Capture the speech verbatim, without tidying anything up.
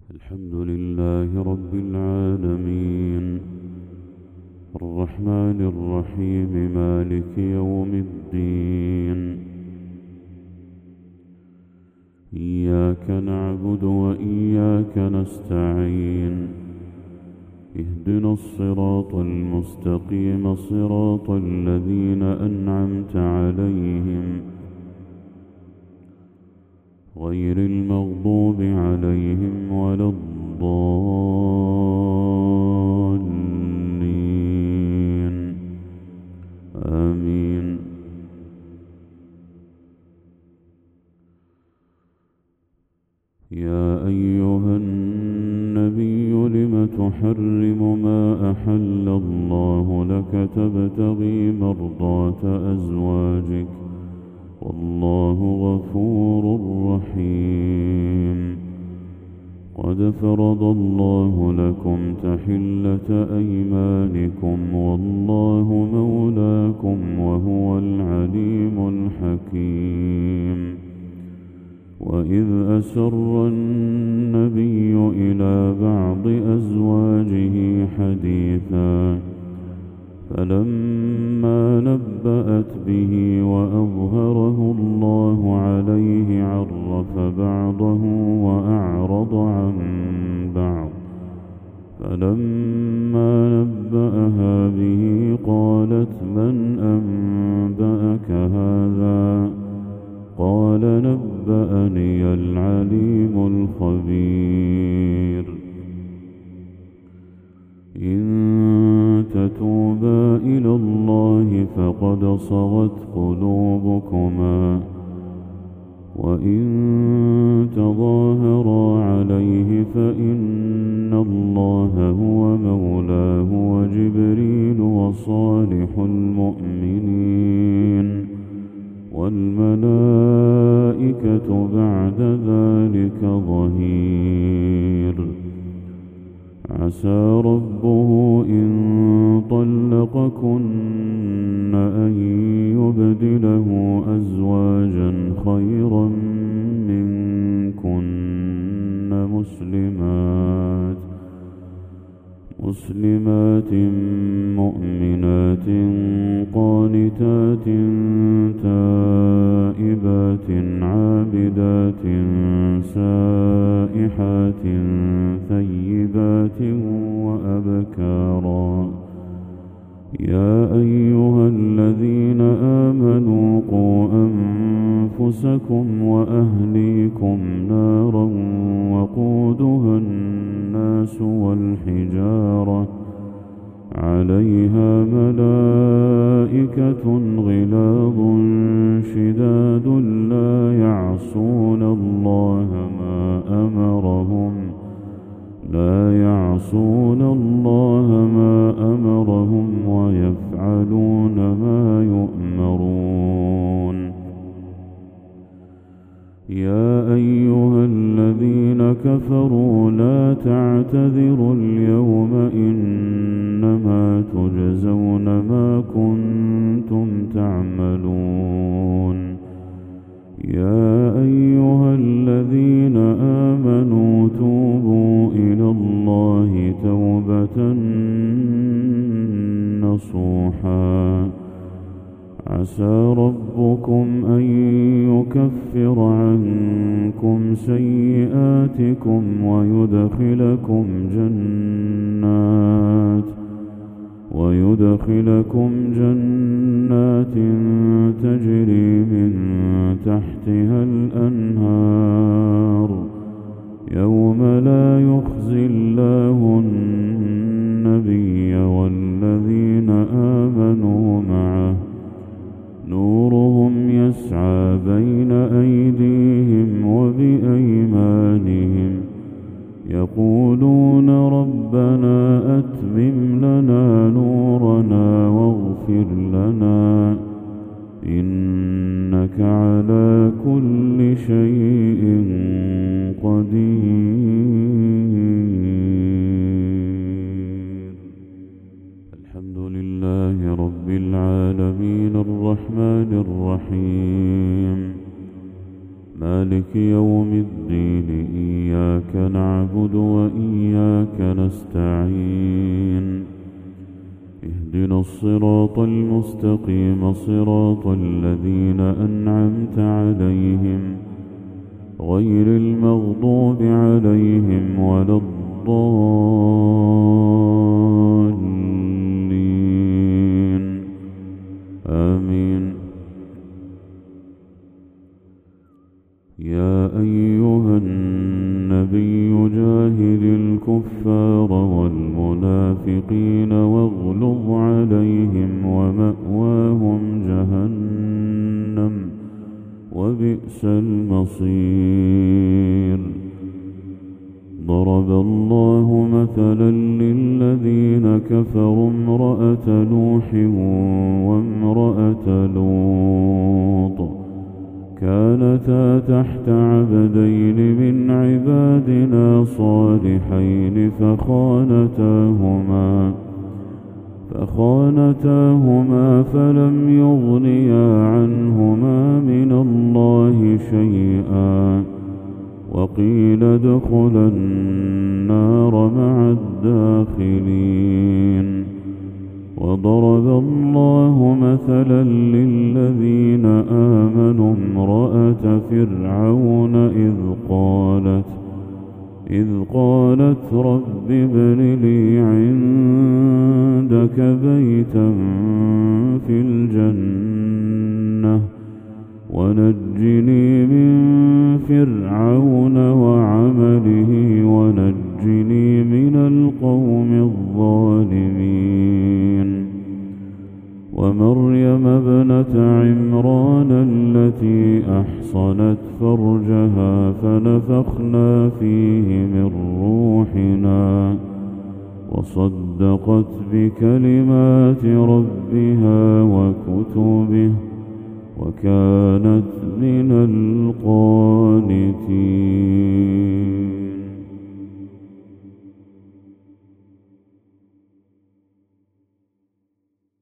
الحمد لله رب العالمين الرحمن الرحيم مالك يوم الدين. إياك نعبد وإياك نستعين، اهدنا الصراط المستقيم صراط الذين أنعمت عليهم غير المغضوب عليهم ولا الضالين، آمين. يا أيها النبي لم تحرم ما أحل الله لك تبتغي مرضات أزواجك والله غفور رحيم. قد فرض الله لكم تحلة أيمانكم والله مولاكم وهو العليم الحكيم. وإذ أسر النبي إلى بعض أزواجه حديثا فلما نبأت به وأظهره الله عليه عرف بعضه وأعرض عن بعض، فلما نبأها به قالت من أنبأك هذا؟ قال نبأني العليم الخبير. إن تتوبا إلى الله فقد صغت قلوبكما، وإن تظاهرا عليه فإن الله هو مولاه وجبريل وصالح المؤمنين والملائكة بعد ذلك ظهير. عسى ربه إن طلقكن أن يبدله أزواجا خيرا منكن مسلمات مسلمات مؤمنات قانتات تائبات عابدات سائحات ثيبات وأبكارا. يا أيها الذين آمنوا قوا أنفسكم وأهليكم نارا وقودها الناس والحجارة عليها ملائكة غلاظ شداد لا يعصون الله ما أمرهم لا يعصون الله ما أمرهم ويفعلون ما يؤمرون. يا أيها الذين كفروا لا تعتذروا اليوم إنما تجزون ما كنتم تعملون. يا أيها الذين آمنوا توبوا إلى الله توبة نصوحا عسى ربكم أن يكفر عنكم سيئاتكم ويدخلكم جنات ويدخلكم جنات تجري من تحتها الأنهار يوم لا يخزي الله النبي والذين آمنوا معه نورهم يسعى بين أيديهم وبأيمانهم يقولون ربنا أتمم لنا نورنا واغفر لنا إنك على كل شيء قدير. الحمد لله رب العالمين الرحمن الرحيم مالك يوم الدين. إياك نعبد نعبد وإياك نستعين اهدنا الصراط المستقيم صراط الذين أنعمت عليهم غير المغضوب عليهم ولا الضالين آمين. يا أيها النبي جاهد الكفار والمنافقين واغلظ عليهم ومأواهم جهنم وبئس المصير. ضرب الله مثلا للذين كفروا امرأة نوح وامرأة لوط كانتا تحت عبدين من عبادنا صالحين فخانتاهما فخانتاهما فلم يغنيا عنهما من الله شيئا وقيل ادخلا النار مع الداخلين. وضرب الله مثلا للذين آمنوا امرأة فرعون إذ قالت إذ قالت رب ابن لي عندك بيتا في الجنة ونجني من فرعون وعمله ونجني من القوم الظالمين. ومريم ابنة عمران التي أحصنت فرجها فنفخنا فيه من روحنا وصدقت بكلمات ربها وكتبه وكانت